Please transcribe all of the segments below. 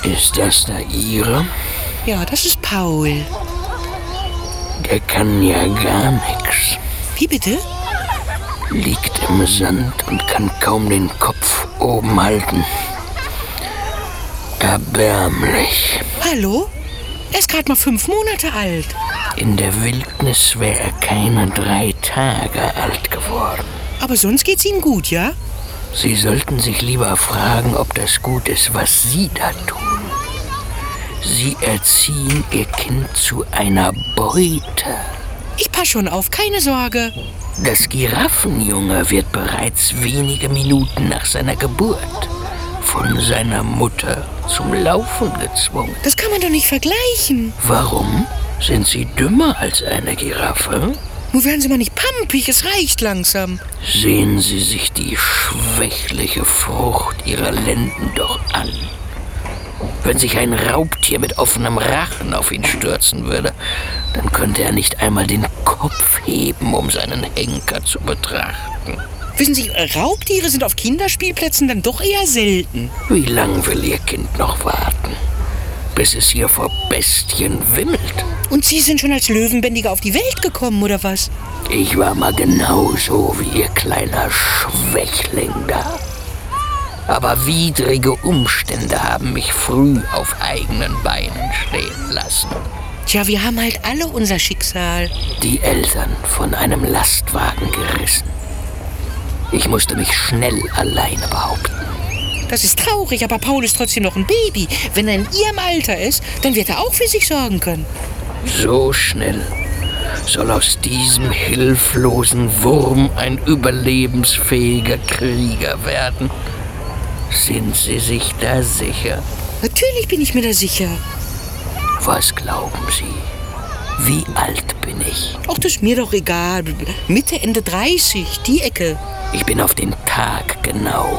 Ist das da Ihre? Ja, das ist Paul. Der kann ja gar nix. Wie bitte? Liegt im Sand und kann kaum den Kopf oben halten. Erbärmlich. Hallo? Er ist gerade mal 5 Monate alt. In der Wildnis wäre er keine 3 Tage alt geworden. Aber sonst geht's ihm gut, ja? Sie sollten sich lieber fragen, ob das gut ist, was Sie da tun. Sie erziehen Ihr Kind zu einer Beute. Ich pass schon auf, keine Sorge. Das Giraffenjunge wird bereits wenige Minuten nach seiner Geburt von seiner Mutter zum Laufen gezwungen. Das kann man doch nicht vergleichen. Warum? Sind Sie dümmer als eine Giraffe? Nun werden Sie mal nicht pampig, es reicht langsam. Sehen Sie sich die schwächliche Frucht Ihrer Lenden doch an. Wenn sich ein Raubtier mit offenem Rachen auf ihn stürzen würde, dann könnte er nicht einmal den Kopf heben, um seinen Henker zu betrachten. Wissen Sie, Raubtiere sind auf Kinderspielplätzen dann doch eher selten. Wie lang will Ihr Kind noch warten? Bis es hier vor Bestien wimmelt. Und Sie sind schon als Löwenbändiger auf die Welt gekommen, oder was? Ich war mal genauso wie Ihr kleiner Schwächling da. Aber widrige Umstände haben mich früh auf eigenen Beinen stehen lassen. Tja, wir haben halt alle unser Schicksal. Die Eltern von einem Lastwagen gerissen. Ich musste mich schnell alleine behaupten. Das ist traurig, aber Paul ist trotzdem noch ein Baby. Wenn er in Ihrem Alter ist, dann wird er auch für sich sorgen können. So schnell soll aus diesem hilflosen Wurm ein überlebensfähiger Krieger werden. Sind Sie sich da sicher? Natürlich bin ich mir da sicher. Was glauben Sie? Wie alt bin ich? Ach, das ist mir doch egal. Mitte, Ende 30, die Ecke. Ich bin auf den Tag genau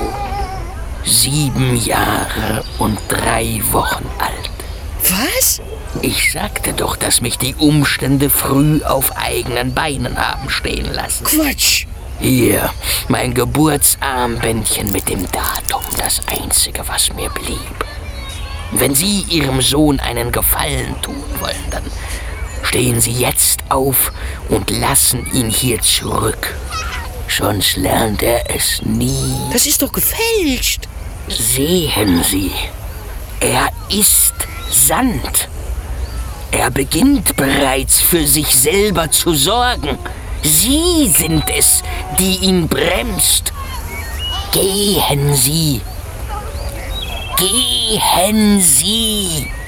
7 Jahre und 3 Wochen alt. Was? Ich sagte doch, dass mich die Umstände früh auf eigenen Beinen haben stehen lassen. Quatsch. Hier, mein Geburtsarmbändchen mit dem Datum, das Einzige, was mir blieb. Wenn Sie Ihrem Sohn einen Gefallen tun wollen, dann stehen Sie jetzt auf und lassen ihn hier zurück. Sonst lernt er es nie. Das ist doch gefälscht. Sehen Sie, er ist Sand. Er beginnt bereits für sich selber zu sorgen. Sie sind es, die ihn bremst. Gehen Sie. Gehen Sie.